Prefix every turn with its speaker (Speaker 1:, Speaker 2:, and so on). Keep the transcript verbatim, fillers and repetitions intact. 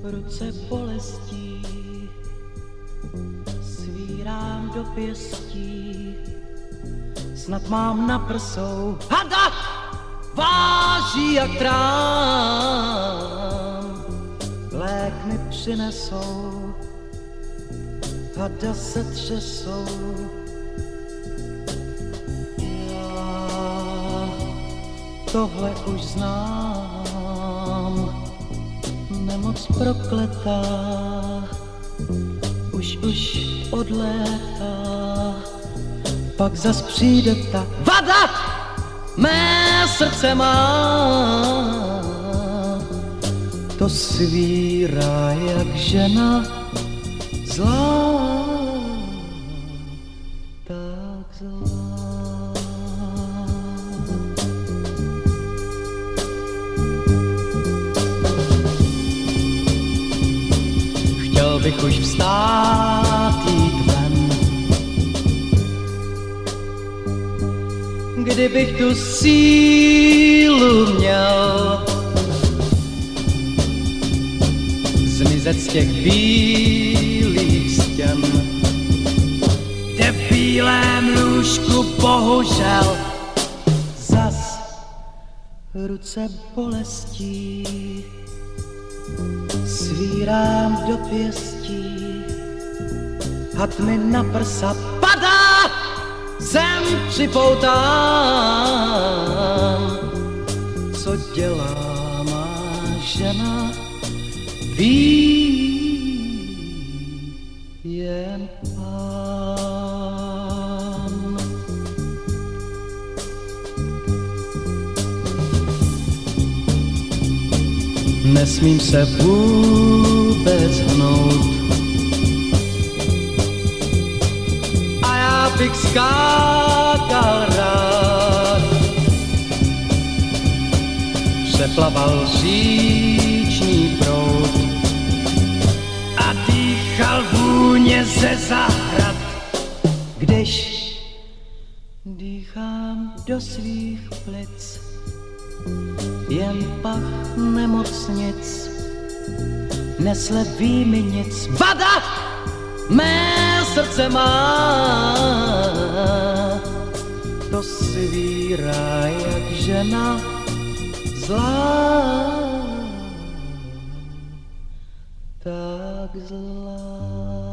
Speaker 1: ruce bolestí, svírám do pěstí, snad mám na prsou hada, váží jak trám, lék mi přinesou, hada se třesou. Já tohle už znám, nemoc prokletá, už už od léta, pak zas přijde ta vada, mé srdce má, to svírá jak žena zlá, tak zlá. Chtěl bych už vstát, jít ven, kdybych tu sílu měl zmizet z těch bílých stěn, kde v bílém lůžku bohužel zas ruce bolestí, svírám do pěstí, had mi na prsa padá, zem připoutám, co dělá má žena, ví jen Pán. Nesmím se vůbec hnout a já bych skákal rád, přeplaval říční proud a dýchal vůně ze zahrad, když dýchám do svých plic jen pach nemocnic, nesleví mi nic. Vada mé srdce má, to svírá jak žena zlá, tak zlá.